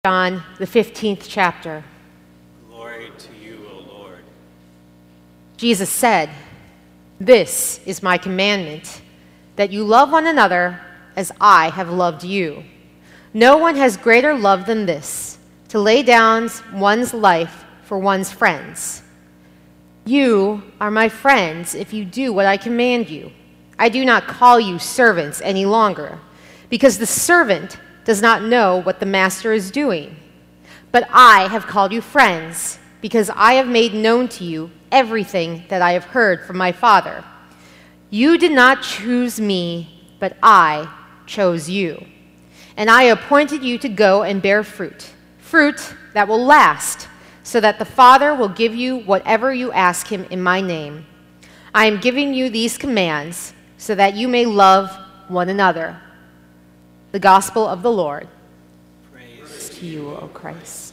John, the 15th chapter. Glory to you, O Lord. Jesus said, "This is my commandment, that you love one another as I have loved you. No one has greater love than this, to lay down one's life for one's friends. You are my friends if you do what I command you. I do not call you servants any longer, because the servant does not know what the master is doing. But I have called you friends, because I have made known to you everything that I have heard from my Father. You did not choose me, but I chose you. And I appointed you to go and bear fruit, fruit that will last, so that the Father will give you whatever you ask him in my name. I am giving you these commands so that you may love one another." The Gospel of the Lord. Praise To you, O Christ.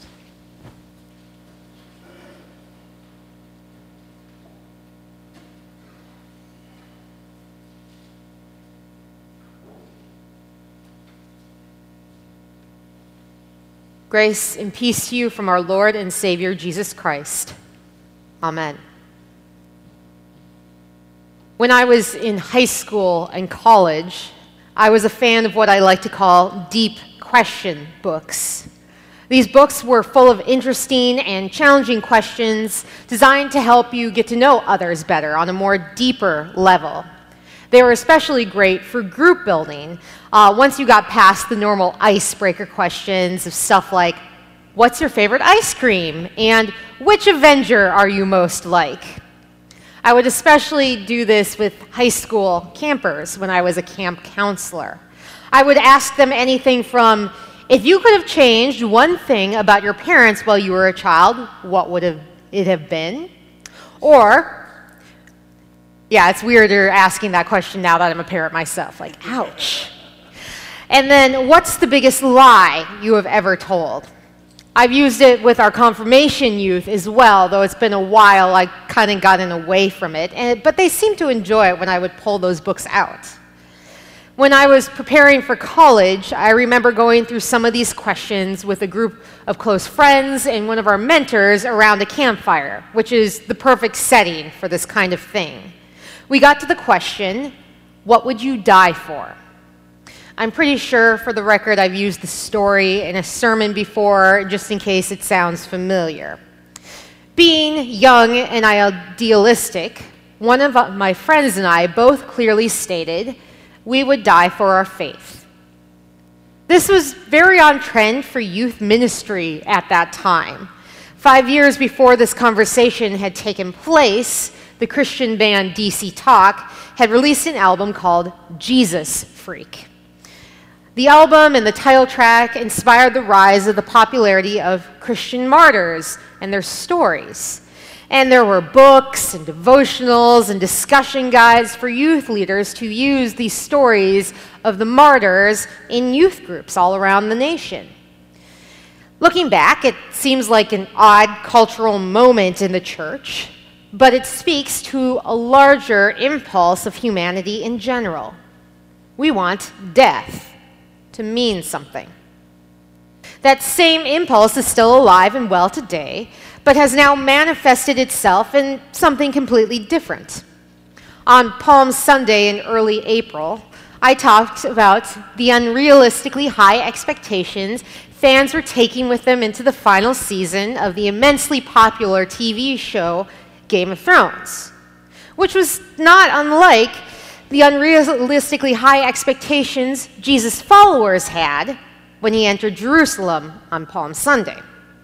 Grace and peace to you from our Lord and Savior, Jesus Christ. Amen. When I was in high school and college, I was a fan of what I like to call deep question books. These books were full of interesting and challenging questions designed to help you get to know others better on a more deeper level. They were especially great for group building once you got past the normal icebreaker questions of stuff like, what's your favorite ice cream? And which Avenger are you most like? I would especially do this with high school campers when I was a camp counselor. I would ask them anything from, if you could have changed one thing about your parents while you were a child, what would it have been? Or, yeah, it's weirder asking that question now that I'm a parent myself, like, ouch. And then, what's the biggest lie you have ever told? I've used it with our confirmation youth as well, though it's been a while. I kind of gotten away from it, but they seemed to enjoy it when I would pull those books out. When I was preparing for college, I remember going through some of these questions with a group of close friends and one of our mentors around a campfire, which is the perfect setting for this kind of thing. We got to the question, what would you die for? I'm pretty sure, for the record, I've used the story in a sermon before, just in case it sounds familiar. Being young and idealistic, one of my friends and I both clearly stated we would die for our faith. This was very on trend for youth ministry at that time. 5 years before this conversation had taken place, the Christian band DC Talk had released an album called Jesus Freak. The album and the title track inspired the rise of the popularity of Christian martyrs and their stories. And there were books and devotionals and discussion guides for youth leaders to use these stories of the martyrs in youth groups all around the nation. Looking back, it seems like an odd cultural moment in the church, but it speaks to a larger impulse of humanity in general. We want death to mean something. That same impulse is still alive and well today, but has now manifested itself in something completely different. On Palm Sunday in early April, I talked about the unrealistically high expectations fans were taking with them into the final season of the immensely popular TV show Game of Thrones, which was not unlike the unrealistically high expectations Jesus' followers had when he entered Jerusalem on Palm Sunday.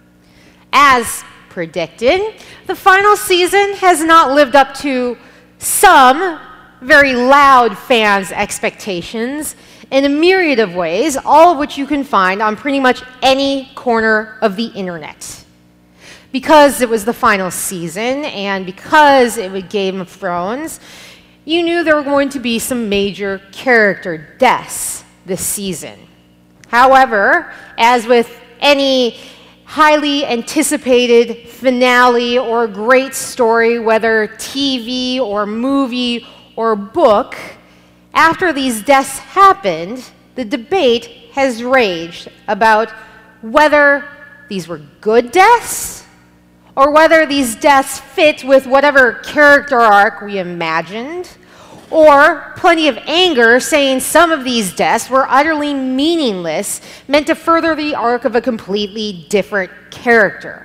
As predicted, the final season has not lived up to some very loud fans' expectations in a myriad of ways, all of which you can find on pretty much any corner of the internet. Because it was the final season, and because it was Game of Thrones, you knew there were going to be some major character deaths this season. However, as with any highly anticipated finale or great story, whether TV or movie or book, after these deaths happened, the debate has raged about whether these were good deaths or whether these deaths fit with whatever character arc we imagined, or plenty of anger saying some of these deaths were utterly meaningless, meant to further the arc of a completely different character.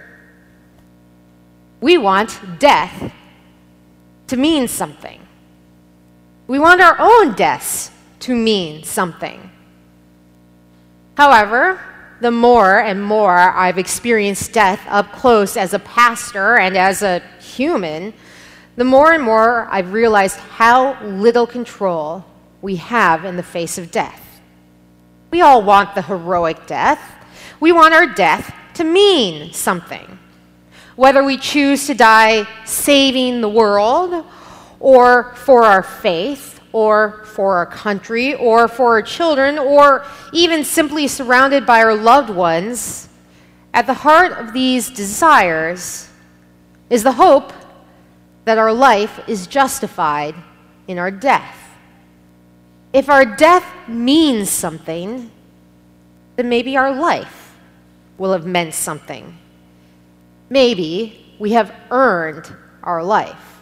We want death to mean something. We want our own deaths to mean something. However, the more and more I've experienced death up close as a pastor and as a human, the more and more I've realized how little control we have in the face of death. We all want the heroic death. We want our death to mean something. Whether we choose to die saving the world, or for our faith, or for our country, or for our children, or even simply surrounded by our loved ones, at the heart of these desires is the hope that our life is justified in our death. If our death means something, then maybe our life will have meant something. Maybe we have earned our life.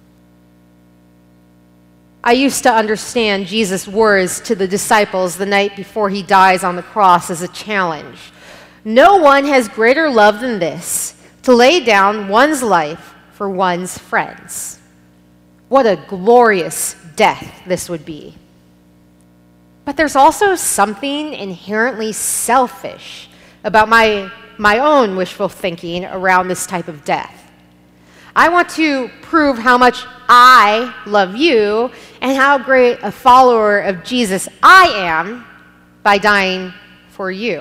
I used to understand Jesus' words to the disciples the night before he dies on the cross as a challenge. No one has greater love than this, to lay down one's life for one's friends. What a glorious death this would be. But there's also something inherently selfish about my own wishful thinking around this type of death. I want to prove how much I love you and how great a follower of Jesus I am by dying for you.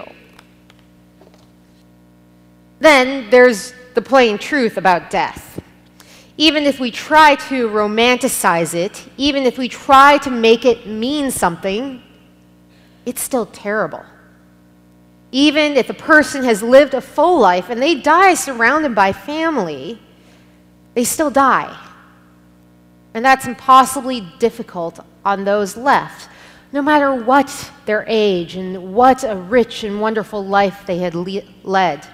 Then there's the plain truth about death. Even if we try to romanticize it, even if we try to make it mean something, it's still terrible. Even if a person has lived a full life and they die surrounded by family, they still die. And that's impossibly difficult on those left, no matter what their age and what a rich and wonderful life they had led.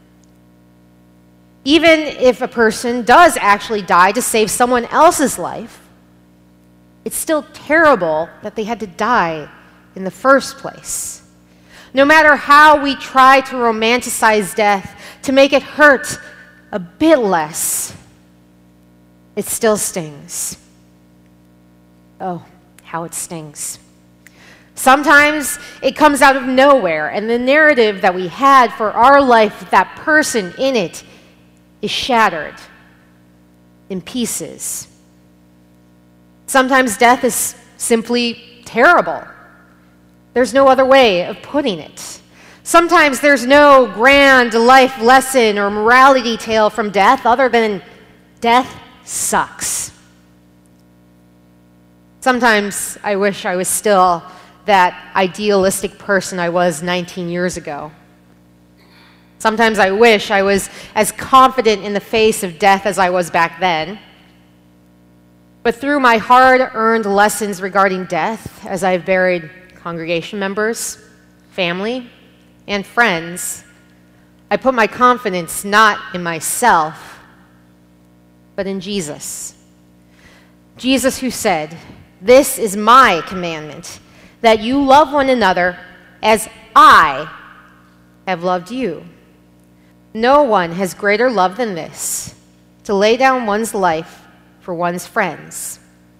Even if a person does actually die to save someone else's life, it's still terrible that they had to die in the first place. No matter how we try to romanticize death to make it hurt a bit less, it still stings. Oh, how it stings. Sometimes it comes out of nowhere, and the narrative that we had for our life with that person in it is shattered in pieces. Sometimes death is simply terrible. There's no other way of putting it. Sometimes there's no grand life lesson or morality tale from death other than death sucks. Sometimes I wish I was still that idealistic person I was 19 years ago. Sometimes I wish I was as confident in the face of death as I was back then. But through my hard-earned lessons regarding death, as I've buried congregation members, family, and friends, I put my confidence not in myself, but in Jesus. Jesus who said, "This is my commandment, that you love one another as I have loved you." No one has greater love than this, to lay down one's life for one's friends.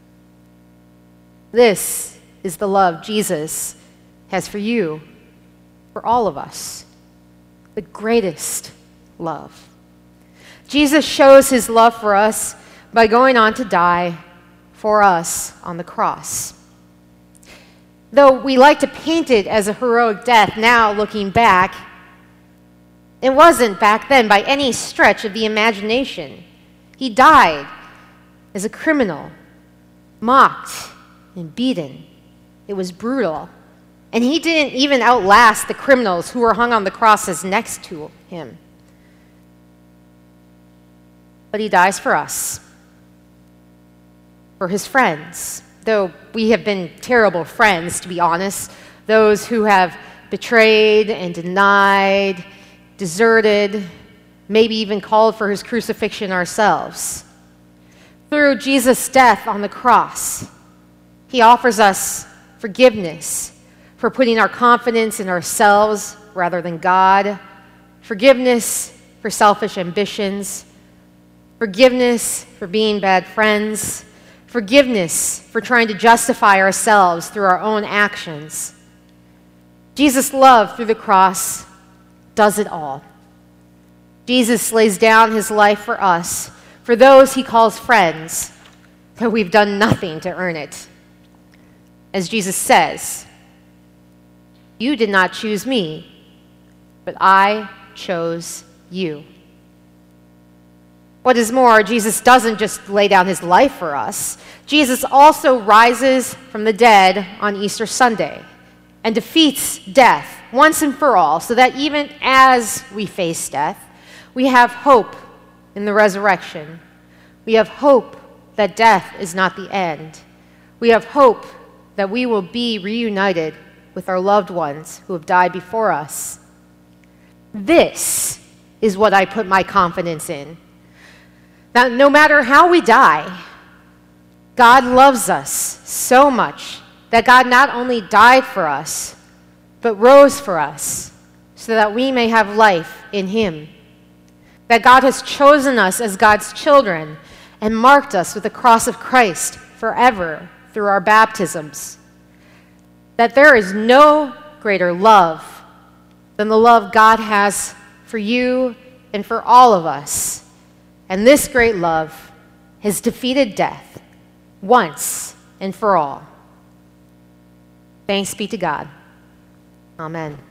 This is the love Jesus has for you, for all of us, the greatest love. Jesus shows his love for us by going on to die for us on the cross. Though we like to paint it as a heroic death now looking back, it wasn't back then by any stretch of the imagination. He died as a criminal, mocked and beaten. It was brutal. And he didn't even outlast the criminals who were hung on the crosses next to him. But he dies for us, for his friends. Though we have been terrible friends, to be honest, those who have betrayed and denied, deserted, maybe even called for his crucifixion ourselves. Through Jesus' death on the cross, he offers us forgiveness for putting our confidence in ourselves rather than God, forgiveness for selfish ambitions, forgiveness for being bad friends, forgiveness for trying to justify ourselves through our own actions. Jesus' love through the cross does it all. Jesus lays down his life for us, for those he calls friends, though we've done nothing to earn it. As Jesus says, "You did not choose me, but I chose you." What is more, Jesus doesn't just lay down his life for us. Jesus also rises from the dead on Easter Sunday and defeats death once and for all, so that even as we face death, we have hope in the resurrection. We have hope that death is not the end. We have hope that we will be reunited with our loved ones who have died before us. This is what I put my confidence in. That no matter how we die, God loves us so much that God not only died for us, but rose for us so that we may have life in him. That God has chosen us as God's children and marked us with the cross of Christ forever through our baptisms. That there is no greater love than the love God has for you and for all of us. And this great love has defeated death once and for all. Thanks be to God. Amen.